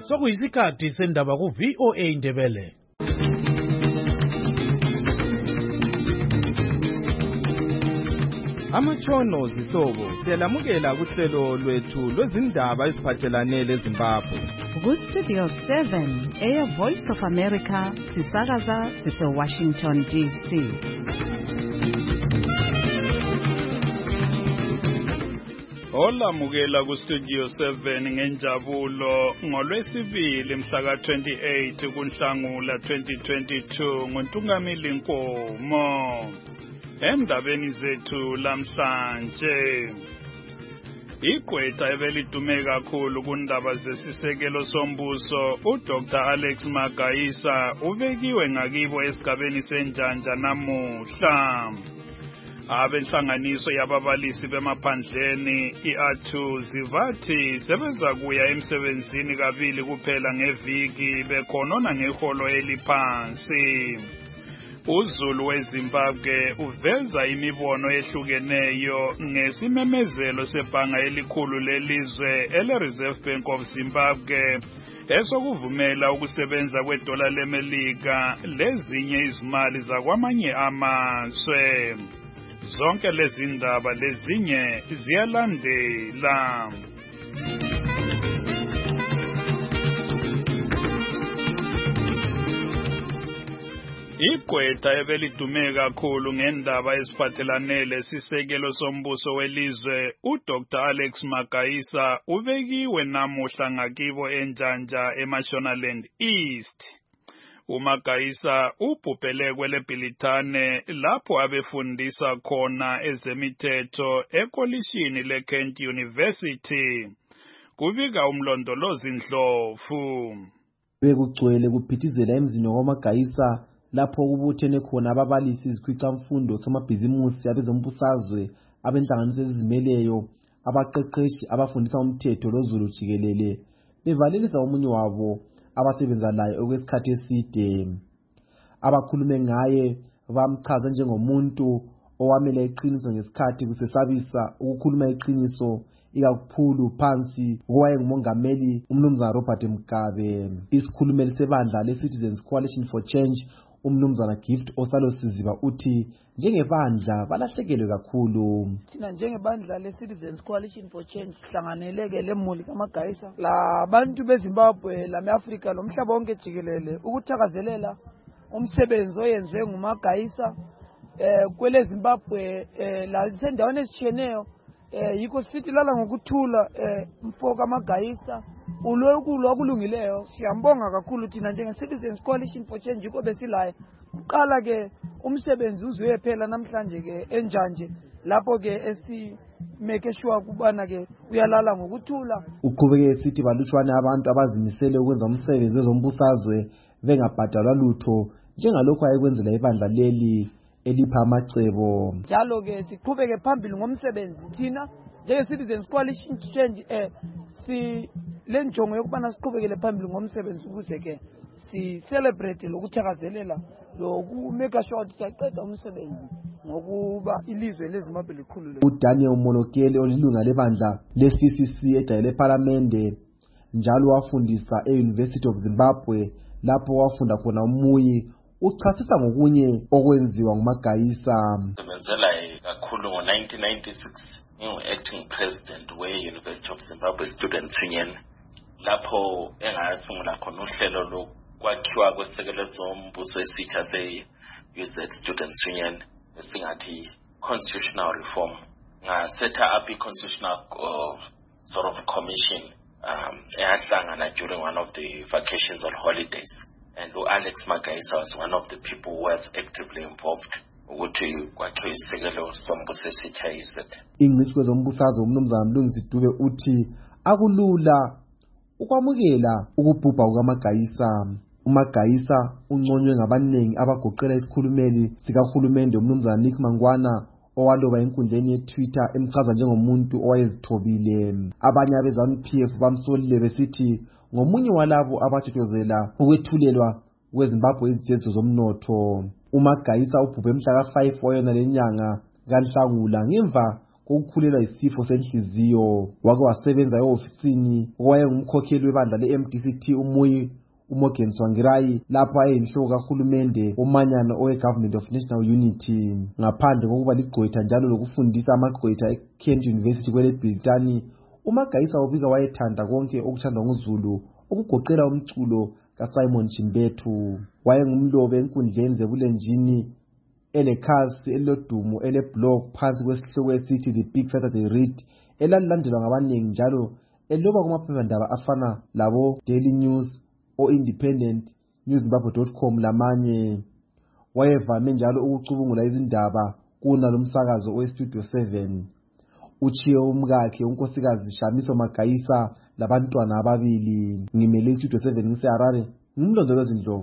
Sokuyisikhathi sendaba ku VOA Indebele. Amatshono zihlobo siyalamukela kuhlelo lwethu lwezindaba eziphathelane leZimbabwe. Ku-Studio 7 Air Voice of America sisakaza sise-Washington DC. Olamukela ku-Studio 7 ngenjabulo ngolwesibili mhla ka-28 kuNhlangula 2022 nguNtungamili Nkomo. Endabeni zethu lamhlanje, igqwetha ebelidume kakhulu kundaba zesisekelo sombuso uDr Alex Magayisa ubekiwe ngakibo esigabeni senjanja namuhla. Abenhlanganiso yababalisi bemaphandleni iATU zivathi sebeza kuya emsebenzini kabili kuphela ngeviki bekhonona ngeholo eliphansi. uZulu weZimbabwe uveza imibono ehlukeneyo ngesimemezelo sebhanga elikhulu lelizwe ele-Reserve Bank of Zimbabwe esokuvumela ukusebenza kwedola leMelika lezinye izimali zakwamanye amazwe. Zonke lezi ndaba lezinye ziyalandela. Igqwetha ebelidume kakhulu ngendaba eziphathelane lesisekelo sombuso welizwe uDr Alex Magayisa ubekiwe namuhla ngakibo enjanja eMashonaland East. uMagayisa ubhubhele kweleBhilitane lapho abefundisa khona ezemithetho ekolishini leKent University. Kubika umlondolozi Ndlovu. Bekugcwele kuphithizela emzini waMagayisa lapho kubuthene khona ababalisi izikhwicamfundo samabhizimusi abezombusazwe abenhlanganiso ezizimeleyo abaqeqeshi abafundisa umthetho loZulu jikelele bevalelisa omunye wabo abasebenza laye okwesikhathi eside. Abakhulume ngaye bamchaza njengomuntu owamela iqiniso ngesikhathi kusesabisa ukukhuluma iqiniso ikakhulu phansi kowayengumongameli umnumzana Robert Mugabe. Isikhulumeli sebandla le-Citizens Coalition for Change umnumzana Gift Osalosiziba uthi njengebandla balahlekelwe kakhulu. Thina njengebandla le-Citizens Coalition for Change sihlanganeleke lemuli kaMagayisa labantu beZimbabwe lame-Afrika lomhlaba wonke jikelele ukuthakazelela umsebenzi oyenziwe nguMagayisa kwele Zimbabwe lasendaweni ezitshiyeneyo. Yikho sithi lala ngokuthula mfo kaMagayisa ulwekulwa okulungileyo. Siyambonga kakhulu thina njenge-Citizens Coalition for Change yikho besilaye. Uqala ke umsebenzi uzuye phela namhlanje ke enjanje lapho ke esimeke sure kubana ke uyalala ngokuthula. Uqhubeke sithi balutshwane abantu abazimisele ukwenza umsebenzi wezombusazwe bengabhadalwa lutho njengalokho ayekwenzela ibandla leli elipha amacebo. Njalo ke siqhubeke phambili ngomsebenzi thina njenge-Citizens Coalition Change si lenjongo yokubana siqhubekele phambili ngomsebenzi ukuze ke si celebrate lokuthakazelela lokumeka sure ukuthi siyaqeda umsebenzi ngokuba ilizwe leZimbabwe likhulu. uDaniel Molokele olilunga lebandla le-CCC ejayele ePhalamende njalo wafundisa e-University of Zimbabwe lapho wafunda khona umuyi uchasisa ngokunye okwenziwa nguMagayisa. Sebenzela kakhulu ngo-1996 ngingu-acting president we-University of Zimbabwe Students Union lapho engasungula khona uhlelo lokwakhiwa kwesisekelo sombuso esitsha se-UZ Students Union esingathi constitutional reform. Ngasetha up i-constitutional sort of commission eyahlangana during one of the vacations or holidays. And Alex Magayisa was one of the people who was actively involved ukuthi kwakhiwe isisekelo sombuso esitsha UZ. Ingcitshi kwezombusazwe umnumzana Mlungisi Dube uthi akulula ukwamukela ukubhubha kukaMagayisa. uMagayisa unconywe ngabaningi abagoqela isikhulumeli sikahulumende umnumzana Nick Mangwana owaloba enkundleni yeTwitter emchaza njengomuntu owayezithobile. Abanye abeZANU-PF bamsolile besithi ngomunye walabo abathokozela ukwethulelwa kweZimbabwe izithetho zomnotho. uMagayisa ubhubhe mhla ka-5 wayona lenyanga kaNhlangula ngemva kokukhulelwa yisifo senhliziyo. Wake wasebenza ehofisini owayengumkhokheli webandla le-MDCT Umuyi uMorgan Tsvangirai lapho ayeyinhloko kahulumende womanyano owe-Government of National Unity. Ngaphandle kokuba ligqwetha njalo lokufundisa amagqwetha e-Kent University kwele-Britani, uMagayisa ubika wayethanda konke okuthandwa nguZulu okugoqela umculo kaSimon Chimbethu. Wayengumlobi enkundleni zebulenjini elekhasi elilodumo eleblog phansi kwesihloko esithi The Big Saturday Read elalilandelwa ngabaningi njalo eloba kumaphephandaba afana labo Daily News o-Independent, newszimbabwe.com lamanye. Wayevame njalo ukucubungula izindaba kunalo umsakazo we-Studio 7. Uchiye umkakhe unkosikazi Shamiso Magayisa labantwana ababili. Ngimele iStudio 7 ngiseHarare, ngimlondolozi Ndlovu.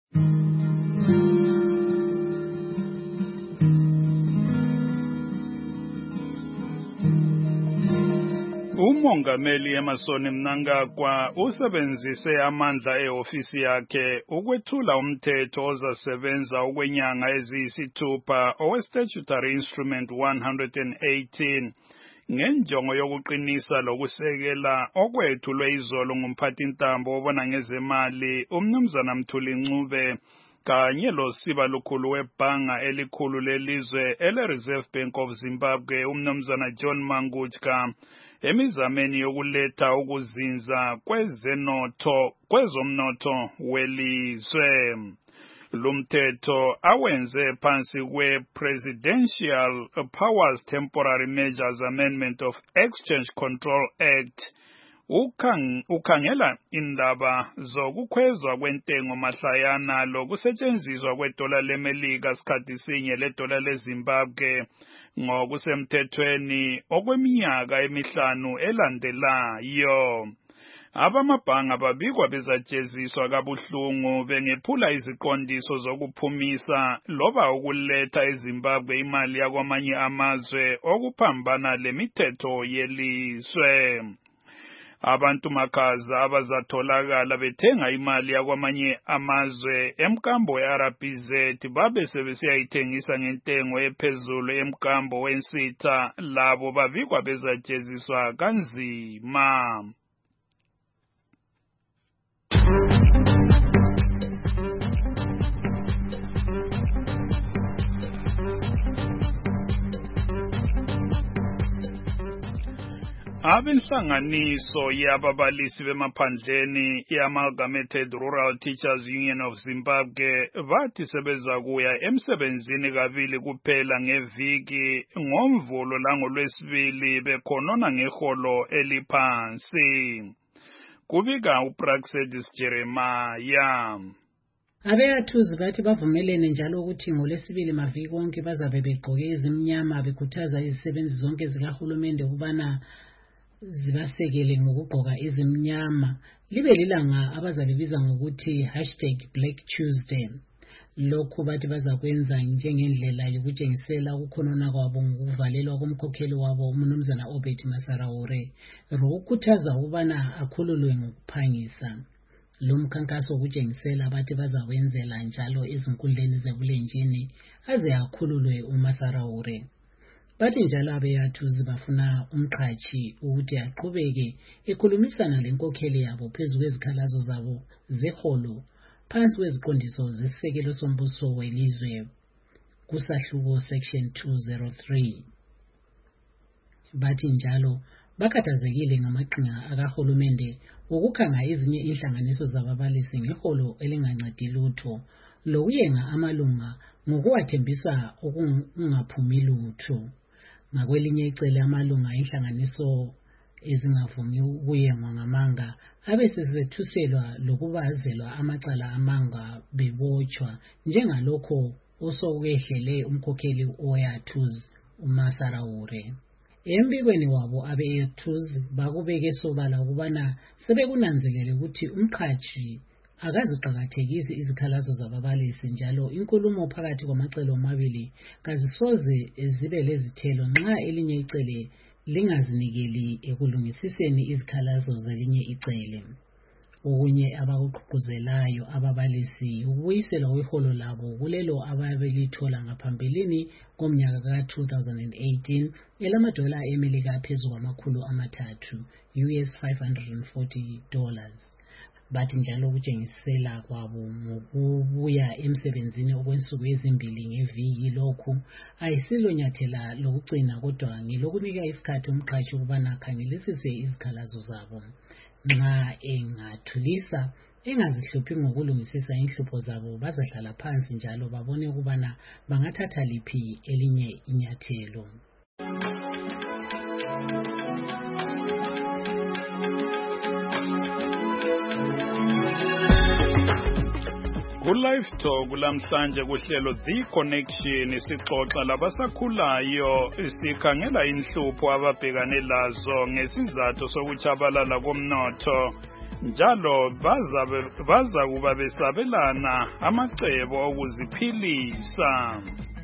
Umongameli Emmerson Mnangagwa usebenzise amandla ehofisi yakhe ukwethula umthetho ozasebenza okwenyanga eziyisithupha owe-Statutory Instrument 118 ngenjongo yokuqinisa lokusekela okwethulwe izolo ngumphathintambo obona ngezemali uMnumzana Mthuli Ncube kanye losiba lukhulu webhanga elikhulu lelizwe ele-Reserve Bank of Zimbabwe uMnumzana John Mangudya emizameni yokuletha ukuzinza kwezomnotho welizwe. Lumthetho awenze phansi kwe-Presidential Powers Temporary Measures Amendment of Exchange Control Act ukhangela indaba zokukhwezwa kwentengo mahlayana lokusetshenziswa kwedola leMelika sikhathi sinye ledola leZimbabwe ngokusemthethweni okweminyaka emihlanu elandelayo. Abamabhanga babikwa bezajeziswa kabuhlungu bengephula iziqondiso zokuphumisa loba ukuletha eZimbabwe imali yakwamanye amazwe okuphambana lemithetho yelizwe. Abantu makhaza abazatholakala bethenga imali yakwamanye amazwe emkambo ye-RBZ babe sebesiyayithengisa ngentengo ephezulu emkambo wensitha labo babikwa bezajeziswa kanzima. Abenhlanganiso yababalisi bemaphandleni i-Amalgamated Rural Teachers Union of Zimbabwe bathi sebeza kuya emsebenzini kabili kuphela ngeviki ngoMvulo langoLwesibili bekhonona ngeholo eliphansi. Kubika uPraxedis Jeremiah. Abeyathuzi bathi bavumelene njalo ukuthi ngoLwesibili maviki wonke bazabe begqoke ezimnyama bekhuthaza izisebenzi zonke zikahulumende ukubana zibasekele ngokugqoka ezimnyama. Libe lilanga abazalibiza ngokuthi #BlackTuesday. Lokhu bathi bazakwenza njengendlela yokutshengisela ukukhonona kwabo ngokuvalelwa komkhokheli wabo uMnumzana Obert Masaraure ukukhuthaza ukubana akhululwe ngokuphangisa. Lo mkhankaso wokutshengisela bathi bazawenzela njalo ezinkundleni zebulenjini aze akhululwe uMasaraure. Bathi njalo abeyathuzi bafuna umqhatshi ukuthi aqhubeke ekhulumisana lenkokheli yabo phezu kwezikhalazo zabo zeholo phansi kweziqondiso zesisekelo sombuso welizwe kusahluko section 203. Bathi njalo bakhathazekile ngamaqhinga akahulumende ukukhanga ezinye inhlanganiso zababalisi ngeholo elingancedi lutho lokuyenga amalunga ngokuwathembisa okungaphumi lutho. Ngakwelinye icele amalunga inhlanganiso ezingavumi ukuyengwa ngamanga abesesethuselwa lokubazelwa amacala amanga bebotshwa njengalokho osokwehlele umkhokheli oyathuzi uMasaraure. Embikweni wabo abeyathuzi bakubeke sobala ukubana sebekunanzelele ukuthi umqhatshi akaziqakathekisi izikhalazo zababalisi njalo inkulumo phakathi kwamacele omabili kazisoze zibe lezithelo nxa elinye icele lingazinikeli ekulungisiseni izikhalazo zelinye icele. Okunye abakugqugquzelayo ababalisi ukubuyisela kweholo labo kulelo ababelithola ngaphambilini komnyaka ka-2018 elamadola eMelika aphezulu kwama300 US $540. Bathi njalo ukutshengisela kwabo ngokubuya emsebenzini okwensuku ezimbili ngeviki lokhu ayisilo nyathela lokugcina kodwa ngelokunika isikhathi umqhashi ukubana akhangelisise izikhalazo zabo. Nxa engathulisa engazihluphi ngokulungisisa inhlupho zabo bazahlala phansi njalo babone ukubana bangathatha liphi elinye inyathelo. Ku-Live Talk lamhlanje kuhlelo The Connection sixoxa labasakhulayo sikhangela inhlupho ababhekane lazo ngesizathu sokutshabalala komnotho njalo baza kuba besabelana amacebo okuziphilisa.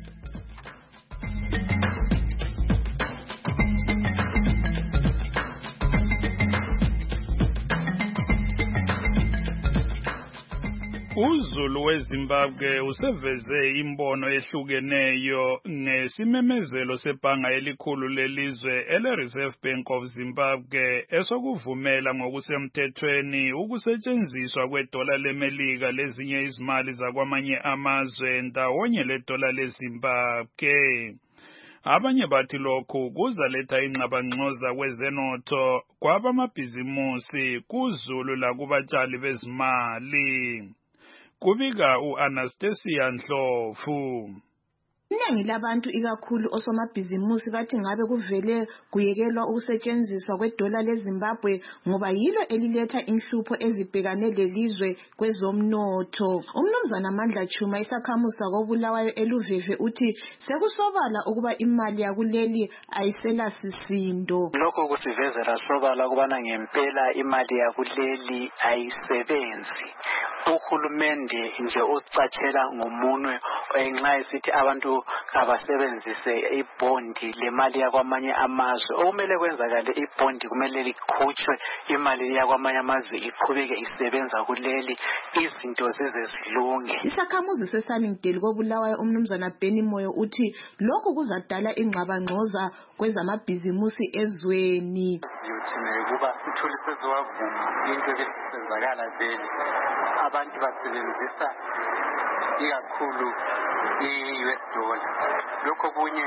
UZulu weZimbabwe useveze imbono ehlukeneyo ngesimemezelo sebhanga elikhulu lelizwe ele-Reserve Bank of Zimbabwe esokuvumela ngokusemthethweni ukusetshenziswa kwedola leMelika lezinye izimali zakwamanye amazwe ndawonye ledola leZimbabwe. Abanye bathi lokhu kuzaletha ingxabangxoza kwezenotho kwabamabhizimusi kuZulu lakubatshali bezimali. Kubika u-Anastasia Ndlovu. Iningi labantu ikakhulu osomabhizimusi bathi ngabe kuvele kuyekelwa ukusetshenziswa kwedola leZimbabwe ngoba yilo eliletha inhlupho ezibhekane lelizwe kwezomnotho. Umnumzana Mandla Chuma isakhamusa koBulawayo eLuveve uthi sekusobala ukuba imali yakuleli ayisela sisindo. Lokho kusivezela sobala ukubana ngempela imali yakuleli ayisebenzi. Uhulumende nje usicatshela ngomunwe ngenxa esithi abantu abasebenzise ibondi lemali yakwamanye amazwe. Okumele kwenzakale ibondi kumele likhutshwe, imali yakwamanye amazwe iqhubeke isebenza kuleli, izinto zize zilunge. Isakhamuzi seSunnyngdale koBulawayo umnumzana Benny Moyo uthi lokhu kuzadala ingxabangxoza kwezamabhizimusi ezweni. Siyothina kuba uthulise zowavuma into ebisenzakala vele. Abantu basebenzisa ikakhulu i-US dollar. Lokho kunye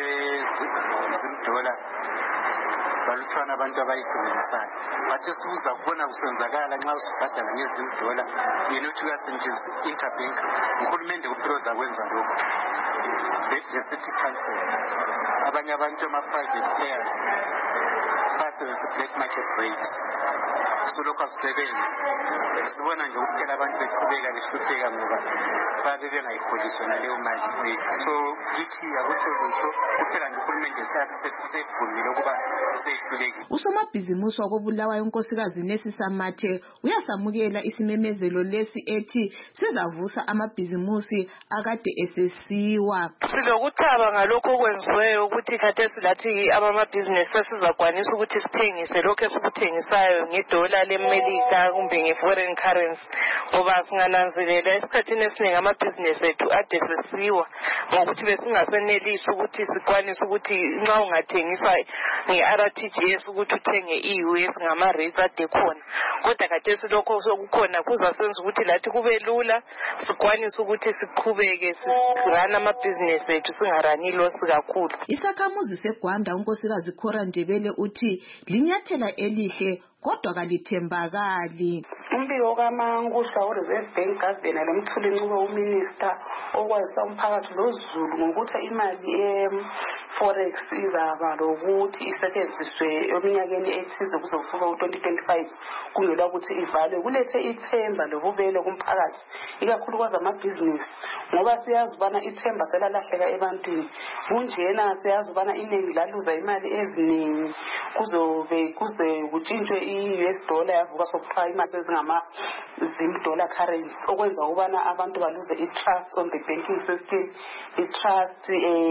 kwezidola balutshwana abantu abayisebenzisayo. Bathi sibuza kubona kusenzakala nxa usibhadala ngezidola yena uthi uyasetshenziswa interbank. Uhulumende kuphela ozakwenza lokho. The city council. Abanye abantu ama-private players basebenzisa black market rates. Lokho akusebenzi. Sibona nje kuphela abantu beqhubeka behlupheka ngoba babe bengayiholiswa naleyo mali yethu. So kithi akutsho lutho kuphela nje uhulumende sefundile ukuba sehlulekile. Usomabhizimusi wakoBulawayo unkosikazi Nesisamathe uyasamukela isimemezelo lesi ethi sizavusa amabhizimusi akade esesiwa. Silokuthaba ngalokho okwenziweyo ukuthi khathesi lathi abamabhizinesi sizakwanisa ukuthi sithengise lokho esikuthengisayo ngedola leMelika kumbe ngeforeign currency ngoba singananzelela esikhathini esiningi amabhizinesi ethu ade sesiwa ngokuthi besingasenelisi ukuthi sikwanise ukuthi nxa ungathengisa nge-RTGS ukuthi uthenge i-US ngama-rates ade khona kodwa khathesi lokho sokukhona kuzasenza ukuthi lathi kube lula sikwanise ukuthi siqhubeke sirana amabhizinesi ethu singarani losi kakhulu. Isakhamuzi seGwanda unkosikazi Khora Ndebele uthi linyathela elihle kodwa kalithembakali. Umbiko kaMangushwa we-Reserve Bank Governor lomthuli ncube uMinister okwazisa umphakathi loZulu ngokuthi imali forex izaba lokuthi isetshenziswe eminyakeni ethize kuzofika u-2025 kungela ukuthi ivalwe kulethe ithemba lobuvele kumphakathi ikakhulu kwazamabhizinisi ngoba siyazi ubana ithemba selalahleka ebantwini kunjena siyazi ubana iningi laluza imali eziningi kuze kutshintshwe i-US dollar yavuka sokuthiwa imali ezingama-$0 currency okwenza ukubana abantu baluze i-trust on the banking system, i-trust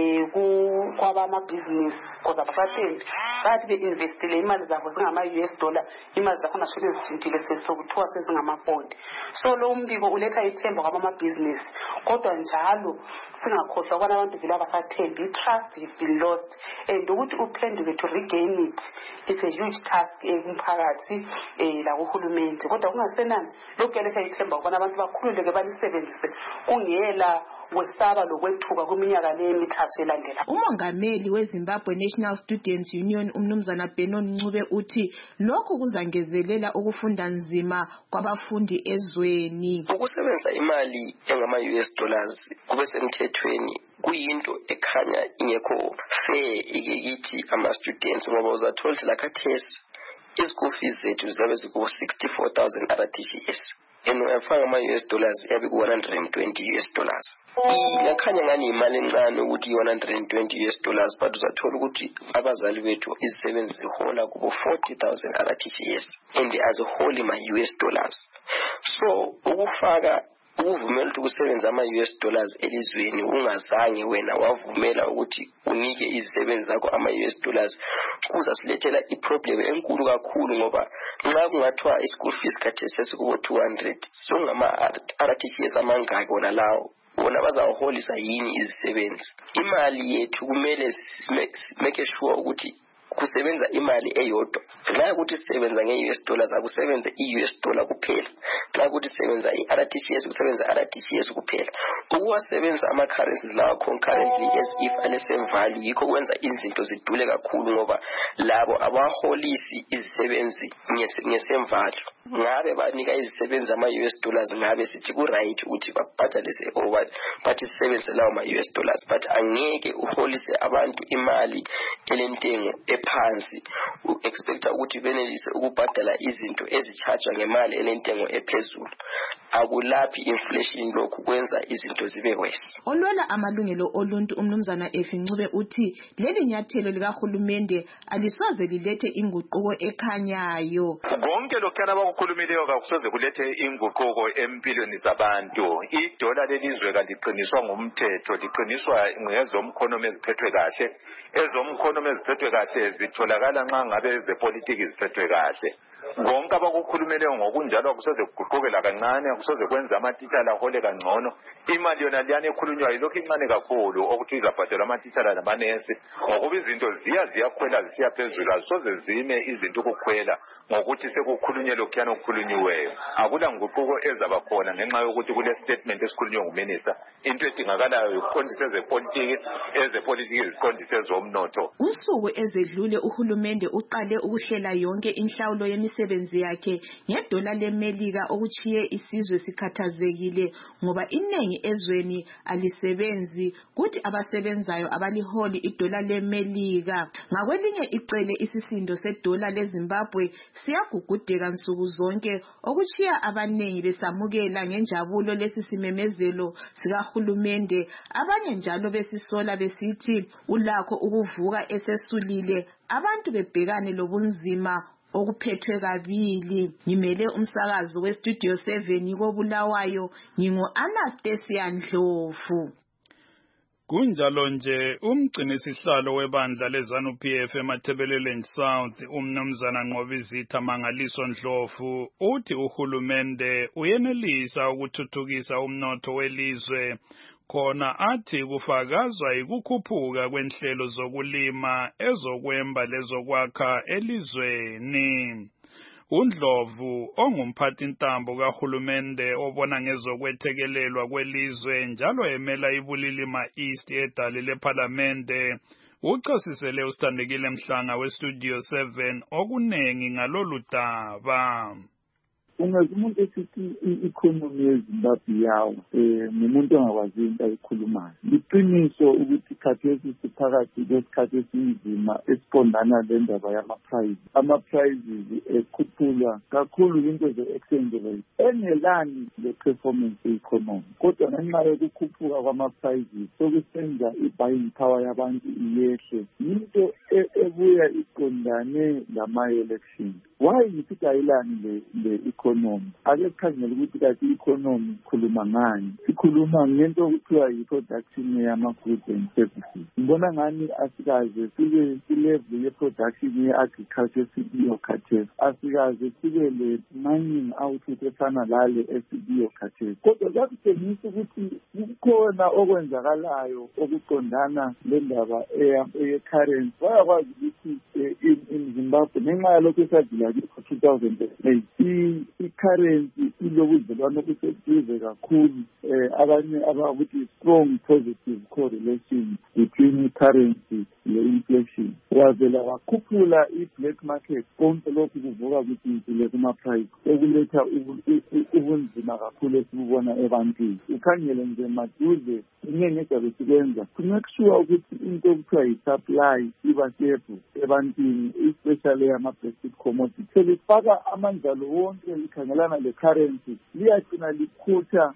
kwabamabhizinisi because abasathembi bathi be-investile imali zabo zingama-US dollar, imali zakhona futhi ezitshintshile sokuthiwa sezingamapondi. So lo mbiko uletha ithemba kwabamabhizinisi, kodwa njalo singakhohlwa ukubana abantu vele abasathembi, i-trust has been lost, and ukuthi uphenduke to regain it, it's a huge task kumphakathi lakuhulumende. Kodwa kungasenani lokhu kuyaletha ithemba ukubana abantu bakhululeke balisebenzise kungela kwesaba lokwethuka kwiminyaka le emithathu elandela. Umongameli weZimbabwe National Students Union umnumzana Benon Ncube uthi lokhu kuzangezelela ukufunda nzima kwabafundi ezweni. Ukusebenzisa imali engama-US dollars kube semthethweni kuyinto ekhanya ingekho fair ikithi ama-students ngoba uzathola lakhathesi i-school fees zethu ziyabe ziku-64,000 RTGS and uyafaka ama-US dollars yabe ku-120 US dollars. Iyakhanya ngani imali encane ukuthi i-120 US dollars, but uzathola ukuthi abazali bethu izisebenzi zihola kubo 40,000 RTGS and as a whole ima-US dollars. So ukufaka ukuvumela ukuthi kusebenza ama-US dollars elizweni ungazange wena wavumela ukuthi unike izisebenzi zakho ama-US dollars kuzasilethela iproblem enkulu kakhulu ngoba nxa kungathiwa i-school fees khathesi sesikubo 200 sokungama-RTGS amangaki wona lawo bona bazawuholisa yini izisebenzi. Imali yethu kumele make sure ukuthi kusebenza imali eyodwa. Nxa ukuthi sisebenza nge-US dollars akusebenze i-US dollar kuphela, nxa ukuthi sisebenza i-RTGS kusebenza RTGS kuphela. Ukuwasebenza ama-currencies lawa concurrently as if ale-same value yikho kwenza izinto zidule kakhulu ngoba labo abaholisi izisebenzi nge-same value. Ngabe banika izisebenzi ama-US dollars ngabe sithi ku-right ukuthi babhatalise over bathi sisebenze lawo ma-US dollars, but angeke uholise abantu imali elentengo ephansi u-expecta ukuthi benelise ukubhadala izinto ezichargewa ngemali elentengo ephezulu. Akulaphi inflation lokhu kwenza izinto zibe worse. Olwela amalungelo oluntu umnumzana Efi Ncube uthi leli nyathelo likahulumende alisoze lilethe inguquko ekhanyayo. Konke lokhana abakukhulumileyo kakusoze kulethe inguquko empilweni zabantu. Idola lelizwe kaliqiniswa ngumthetho, liqiniswa ngezomkhonomi eziphethwe kahle. Ezomkhonomi eziphethwe kahle zitholakala nxa ngabe ezepolitiki ziphethwe kahle. Konke abakukhulumileyo ngokunjalo akusoze kuguqukela kancane, akusoze kwenza amatitshala ahole kangcono. Imali yona liyane ekhulunywayo ilokhu incane kakhulu ukuthi izabhadalwa amatitshala namanesi ngokuba izinto ziyakhwela zisiya phezulu, azisoze zime izinto ukukhwela ngokuthi sekukhulunywe lokhuyana okukhulunyiweyo. Akula nguquko ezaba khona ngenxa yokuthi kule statement esikhulunywe nguminister. Into edingakalayo ukuqondisa ezepolitiki ziqondise ezomnotho. Usuku ezedlule uhulumende uqale ukuhlela yonke inhlawulo yemisebenzi yakhe ngedola lemelika okuchiye isizwe sikhathazekile ngoba inengi ezweni alisebenzi kuthi abasebenzayo abaliholi idola lemelika. Ngakwelinye icele isisindo sedola leZimbabwe siyagugudeka nsuku zonke okuchiya abanengi besamukela ngenjabulo lesisimemezelo sikahulumende, abanye njalo besisola besithi ulakho ukuvuka esesulile abantu bebhekane lobunzima okuphethwe kabili. Ngimele umsakazo weStudio 7 koBulawayo, ngingu-Anastasia Ndlovu. Kunjalo nje umgcinisihlalo webandla leZANU-PF eMathebeleleni South umnumzana Nqobizitha Mangaliso Ndlovu uthi uhulumende uyenelisa ukuthuthukisa umnotho welizwe khona athi kufakazwa ikukhuphuka kwenhlelo zokulima ezokwemba lezokwakha elizweni. uNdlovu ongumphathintambo kahulumende obona ngezokwethekelelwa kwelizwe njalo emela iBulilima East edale lePhalamende uchasisele uSthandekile Mhlanga weStudio 7 okunengi ngalolu daba. Ungazi umuntu esithi i-economy yeZimbabwe yawo ngumuntu ongakwazi into ayikhulumayo. Liqiniso ukuthi khathesi siphakathi kwesikhathi esinzima esiqondana lendaba yama-prices. Ama-prices ekhuphulwa kakhulu into ze-exchange rate engelani le-performance ye-economy. Kodwa ngenxa yokukhuphuka kwama-prices sokusenza i-buying power yabantu iyehle. Into ebuya iqondane lama-election. why ngisidayilani le-economy? Ake sikhangele ukuthi kathi i-economy sikhuluma ngani. Sikhuluma ngento okuthiwa yi-production yama-goods and services. Ngibona ngani asikaze sibe ilevel ye-production ye-agriculture esibiyo khathesi. Asikaze sibe le-mining output efana lale esibiyo khathesi. Kodwa kuyakutshengisa ukuthi kukhona okwenzakalayo okuqondana le ndaba ye-currency. Bayakwazi ukuthi in Zimbabwe ngenxa yalokho esadlula kikho 2008 i-currency ilobudlelwano obuseduze kakhulu, abanye abakuthi strong positive correlation between i-currency le-inflation. Wavela wakhuphula i-black market, konke lokhu kuvuka ukuthi intile kuma-price okuletha ubunzima kakhulu esibubona ebantwini. Ukhangele nje maduze inenge ejabe sikwenza to make sure ukuthi into okuthiwa yi-supply iba stable ebantwini, especially ama-basic commodities. Selifaka amanjalo wonke likhangelana le-currency liyagcina likhutha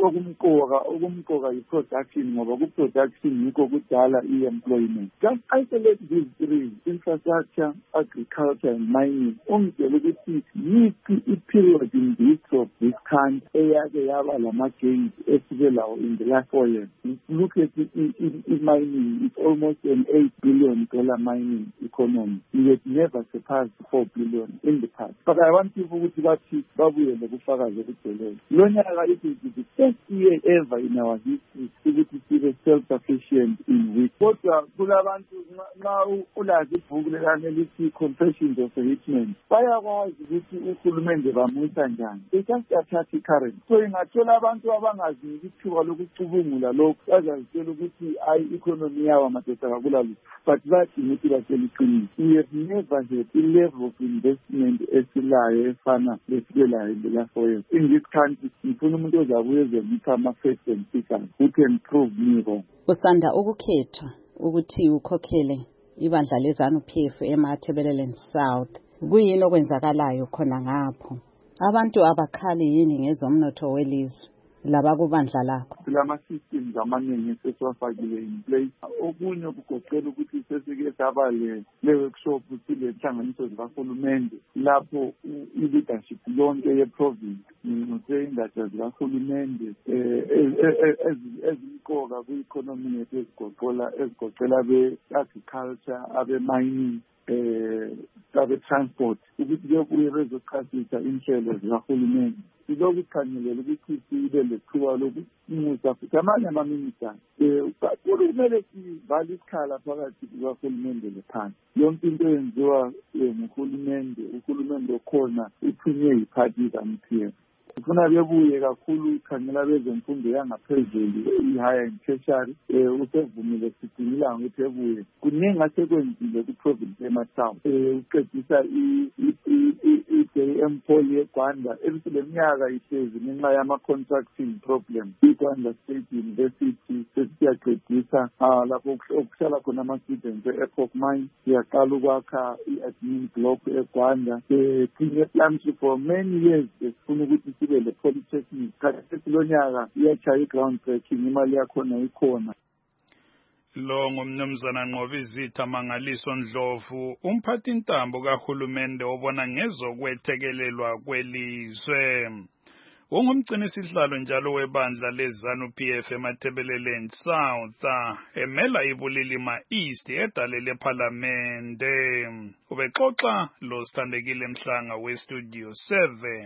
okumqoka yi-production, ngoba ku-production yikho kudala i-employment. Just isolate these three, infrastructure, agriculture and mining, ungitshela ukuthi yiphi i-period in the history of this country eyake yaba lama-gains esibelawo in the last 4 years. Look at mining, it's almost an $8 billion mining economy. We had never surpassed 4 billion in the past. But I want people to babuye nobufakazi obugcweleyo. Lo nyaka it is the first year ever in our history ukuthi sibe self-sufficient in wheat. Kodwa kulabantu nxa ulazi ibhuku lelane lithi Confessions of a Hitman, bayakwazi ukuthi uhulumende bamusa njani. They just attack i-currency. So ingathola abantu abangaziniki ithuba lokucubungula lokhu, bazazitshela ukuthi i-economy yawo madoda kakulalo, but badinga ukuthi batshele iqiniso. We have never had a level of investment esilayo efana lesibelayo in the last 4 years. In this country, ngifuna umuntu ozabuye ezengipha ama-facts and figures who can prove me wrong. Usanda ukukhethwa ukuthi ukhokhele ibandla leZANU-PF eMatabeleland South. Kuyini okwenzakalayo khona ngapho? Abantu abakhali yini ngezomnotho welizwe laba kubandla lakho? Lama-systems amaningi esesiwafakile in place. Okunye kugoqela ukuthi sesike saba le-workshop silenhlanganiso zikahulumende lapho i-leadership yonke ye-province nginxuse ingatsha zikahulumende ezimqoka kwi-economy yethu ezigoqela be-agriculture, abe-mining, abe-transport, ukuthi kuyobuye bezochasisa inhlelo zikahulumende. Siloku sikhangelela ukuthi sibe lethuba lokunyusa futhi amanye ama-minister kumele sivale isikhala phakathi kukahulumende lephansi. Yonke into yenziwa uhulumende okhona uthunywe yiphathi kaMPF. Sifuna bebuye kakhulu khangela bezemfundo yangaphezulu i-higher and tertiary, usevumile sidingila ukuthi ebuye kuningi asekwenzile ku-province ema-South, uqedisa i-JM Poly eGwanda ebisileminyaka ihlezi ngenxa yama-contracting problem. IGwanda State University sesiyaqedisa lapho okuhlala khona ama-students e-Epoch Mine, siyaqala ukwakha i-admin block eGwanda. Sinye plans for many years sifuna ukuthi sibe le-polytechnic. Khathesi lo nyaka iyachaya i-ground breaking, imali yakhona ikhona. Lo ngumnumzana Nqobizitha Mangaliso Ndlovu, umphathintambo kahulumende obona ngezokwethekelelwa kwelizwe. Ungumgcinisihlalo njalo webandla leZANU-PF eMatabeleland South, emela iBulilima East edale lePhalamende. Ubexoxa lo Sithandekile Mhlanga weStudio 7.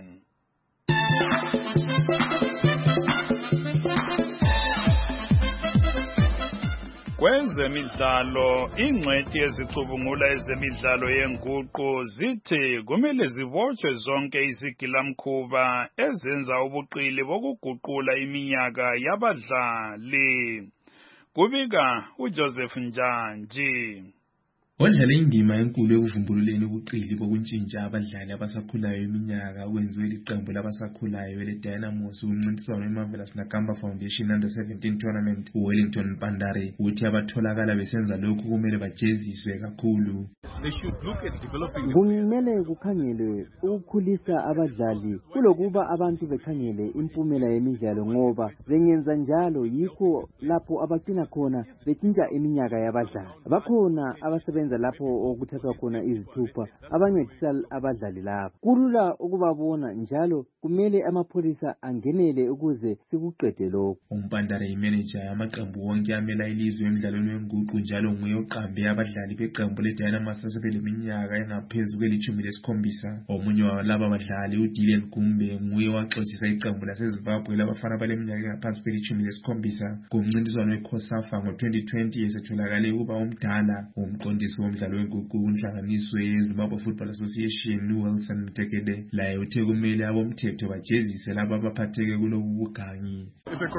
Kwezemidlalo, ingcwethi ezicubungula ezemidlalo yenguqu zithi kumele zibotshwe zonke izigilamkhuba ezenza ubuqili bokuguqula iminyaka yabadlali. Kubika uJoseph Njanji. Wadlala indima enkulu ekuvumbululeni ubuqili bokuntshintsha abadlali abasakhulayo iminyaka okwenziwe liqembu labasakhulayo leDynamos kumncintiswano weMarvelous Nakamba Foundation Under-17 Tournament uWellington Mpandare, ukuthi abatholakala besenza lokhu kumele bajeziswe kakhulu. Kumele kukhangelwe ukukhulisa abadlali kulokuba abantu bekhangele impumela yemidlalo, ngoba bengenza njalo yikho lapho abagcina khona betshintsha iminyaka yabadlali. Bakhona abasebenza abasebenza lapho okuthathwa khona izithupha abancedisa abadlali labo. Kulula ukubabona njalo kumele amapholisa angenele ukuze sikuqede lokho. Umpandare imanager yamaqembu wonke amela ilizwe emidlalweni wenguqu njalo nguye oqambe abadlali beqembu leDynamos asebeleminyaka engaphezu kweli-17. Omunye walaba badlali uDylan Gumbe nguye waxoxisa iqembu laseZimbabwe labafana abaleminyaka engaphansi kweli-17 kumncintiswano weCOSAFA ngo-2020 esetholakale ukuba umdala umqondisi womdlalo wenguqu kunhlanganiso yeZimbabwe Football Association uWilson Mtekede laye uthe kumele abomthetho bajezise laba abaphatheke kulobu bugangi.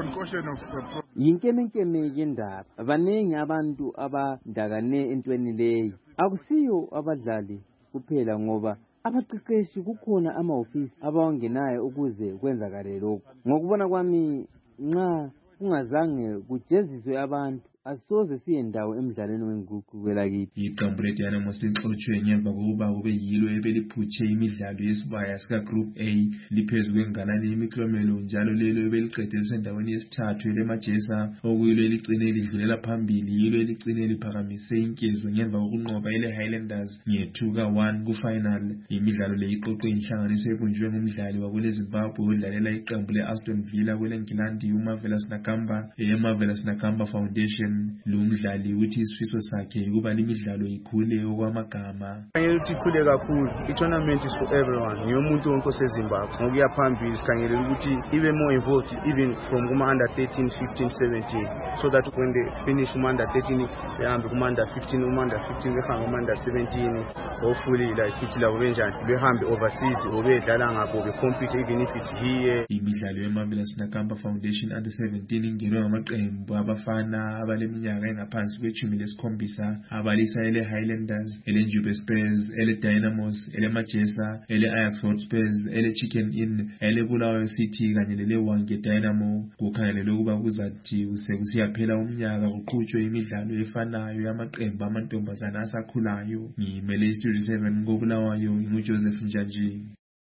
Yinkemenkeme yendaba, baningi abantu abandakane entweni leyi. Akusiyo abadlali kuphela ngoba abaqeqeshi kukhona amahhovisi abawangenayo ukuze kwenzakale lokho. Ngokubona kwami nxa kungazange kujeziswe abantu asoze siye ndawo emidlalweni wenguqu kwelakithi. Iqembu leDynamos lixotshwe ngemva kokuba kube yilo ebeliphutshe imidlalo yesibaya sika Group A liphezu kwengalane yemiklomelo njalo lelo ebeliqede lisendaweni yesithathu leMajesa okuyilo eligcine lidlulela phambili yilo eligcine liphakamise inkezo ngemva kokunqoba eleHighlanders nge-2-1 kufinal. Imidlalo le iqoqwe inhlanganiso ebunjwe ngumdlali wakweleZimbabwe odlalela iqembu le-Aston Villa kweleNgilandi uMarvelous Nakamba eMarvelous Nakamba Foundation. Lo mdlali uthi isifiso sakhe ukuba limidlalo ikhule okwamagama. Sikhangele ukuthi ikhule kakhulu. I-tournament is for everyone. Ngiyomuntu wonke oseZimbabwe. Ngokuya phambili sikhangele ukuthi ibe more involved even from kuma-under 13, 15, 17 so that when they finish kuma-under 13 behambe kuma-under 15, uma-under 15 behambe kuma-under 17 hopefully like ukuthi labo benjani behambe overseas obedlala ngapho becompete even if it's here. Imidlalo yeMarvelous Nakamba Foundation under 17 ingenwe ngamaqembu abafana leminyaka engaphansi kwe-17 abalisa ele-Highlanders, ele-Njube Spurs, ele-Dynamos, ele-Majesa, ele-Ajax Hotspurs, ele-Chicken Inn, ele-Bulawayo City kanye lele-Hwange Dynamo. Kukhangelelwe ukuba kuzathi sekusiyaphela umnyaka kuqhutshwe imidlalo efanayo yamaqembu amantombazana asakhulayo. Ngimele iStudio 7 koBulawayo nguJoseph Njanji.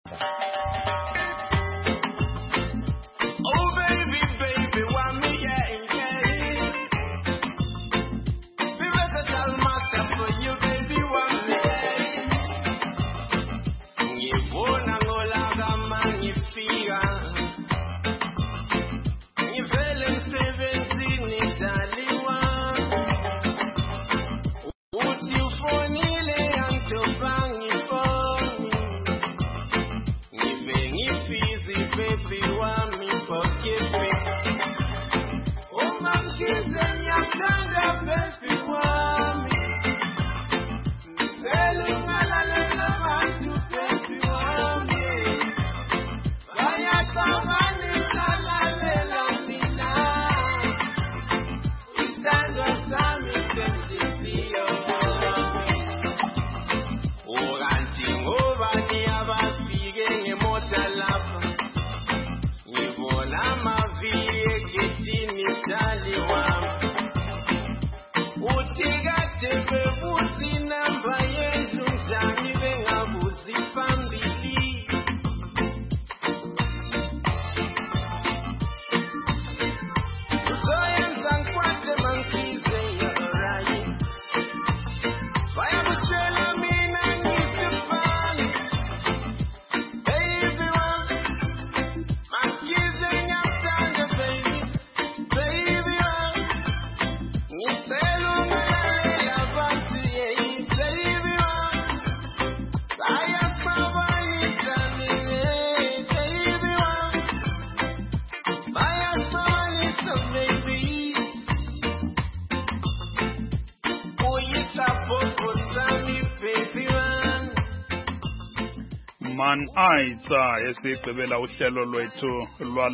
Aitsa esigqibela uhlelo lwethu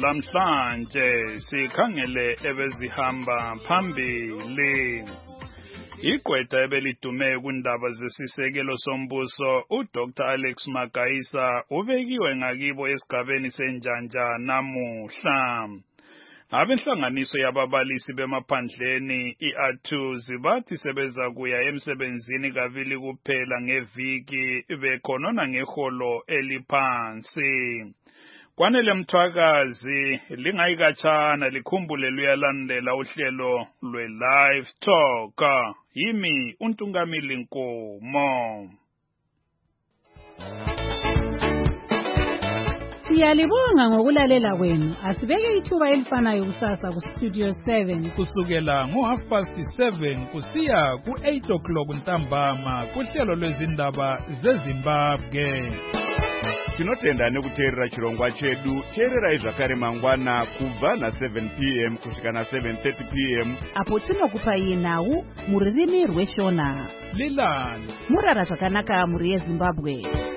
lwalamhlanje sikhangele ebezihamba phambili. Igqwetha ebelidume kundaba zesisekelo sombuso uDr Alex Magaisa ubekiwe ngakibo esigabeni senjanja namuhla. Abenhlanganiso yababalisi bemaphandleni iATU zibathi sebeza kuya emsebenzini kabili kuphela ngeviki bekhonona ngeholo eliphansi. Kwanele Mthwakazi lingayikatshana likhumbule luyalandela uhlelo lwe-Live Talk. Yimi uNtungamili Nkomo. Siyalibonga ngokulalela kwenu. Asibeke ithuba elifanayo kusasa ku Studio 7 kusukela ngo7:30 kusiya ku8 ntambama kuhlelo lwezindaba zeZimbabwe. Tinotenda nekuteerera chirongwa chedu. Teerera zvakare mangwana kubva na7 p.m. kusvika na7:30 p.m. apo tinokupai nhau muririmi rweshona. Lilani murara zvakanaka muri yeZimbabwe.